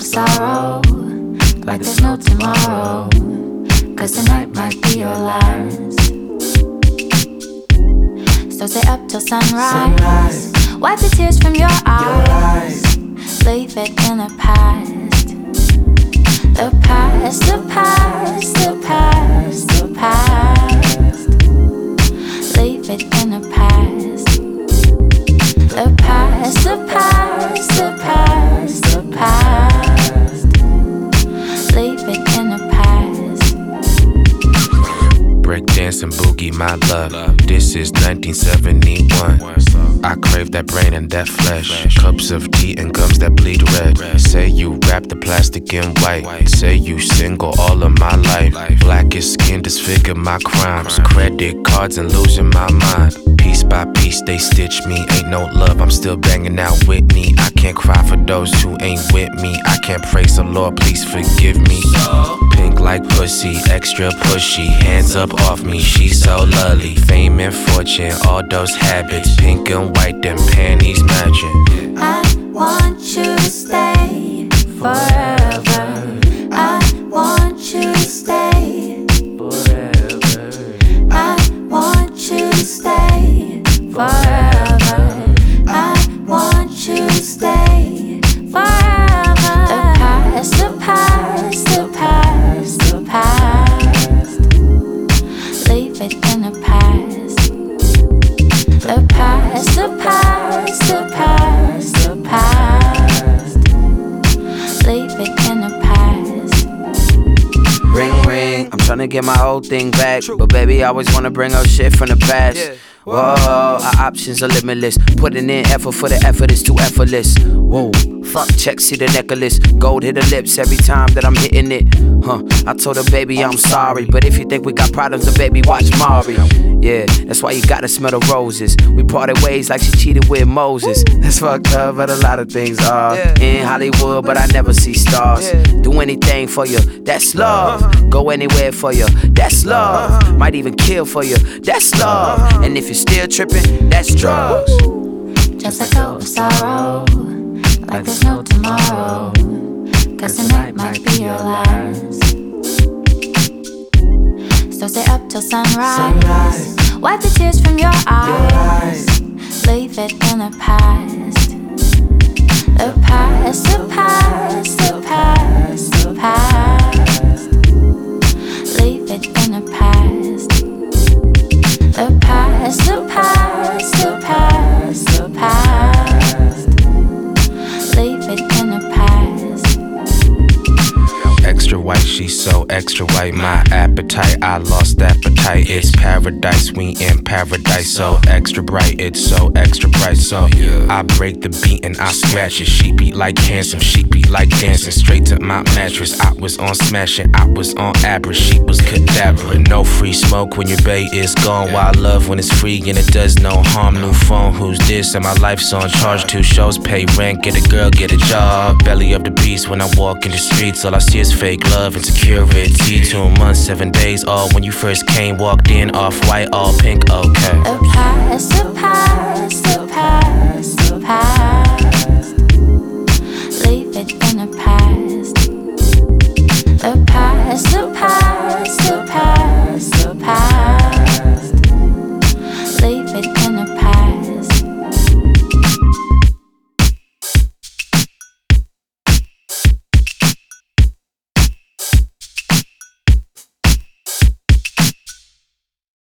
over sorrow, like there's no tomorrow, 'cause tonight might be your last. So stay up till sunrise. Wipe the tears from your eyes. Leave it in the past. The past, the past, the past, the past. Leave it in the past. The past, the past, the past, the past. Leave it in the past. Breakdance and boogie, my love. This is 1971. I crave that brain and that flesh. Cups of tea and gums that bleed red. Say you wrap the plastic in white. Say you single all of my life. Blackest skin disfigure my crimes. Credit cards and losing my mind. Piece by piece they stitch me. Ain't no love, I'm still banging out Whitney. I can't cry for those who ain't with me. I can't pray, so Lord please forgive me. Pink like pussy, extra pushy. Hands up off me, she's so lovely. Fame and fortune, all those habits. Pink and white, them panties matching. I want you to stay forever. I want you to stay forever. I want you to stay forever. I want you to stay forever. The past, the past, the past, the past. Leave it in the past. The past, the past, the past, the past. Leave it in the past. Ring, ring, I'm tryna get my old thing back. But baby, I always wanna bring up shit from the past. Whoa, our options are limitless. Putting in effort for the effort is too effortless. Whoa, fuck check, see the necklace. Gold hit the lips every time that I'm hitting it. I told her, baby, I'm sorry. But if you think we got problems, then baby, watch Mari. Yeah, that's why you gotta smell the roses. We parted ways like she cheated with Moses. That's fucked up, but a lot of things are. In Hollywood, but I never see stars. Do anything for you, that's love. Go anywhere for you, that's love. Might even kill for you, that's love. And if you're still tripping, that's drugs. Just let go of sorrow, like there's no tomorrow, 'cause tonight might be your last. So stay up till sunrise. Wipe the tears from your eyes. Leave it in the past. The past, the past, the past, the past. Leave it in the past. The past, the past, the past, the past. Leave it in the past. Extra white, she's so extra white. My appetite, I lost appetite. It's paradise, we in paradise. So extra bright, it's so extra bright. So I break the beat and I scratch it. She beat like handsome, she beat like dancing. Straight to my mattress, I was on smashing, I was on average, she was cadaver. No free smoke when your bae is gone. Wild love when it's free and it does no harm. New phone, who's this? And my life's on charge. 2 shows, pay rent, get a girl, get a job. Belly of the beast when I walk in the streets. All I see is fake love and security. 2 months, 7 days, all when you first came. Walked in, off white, all pink, okay. The past, the past.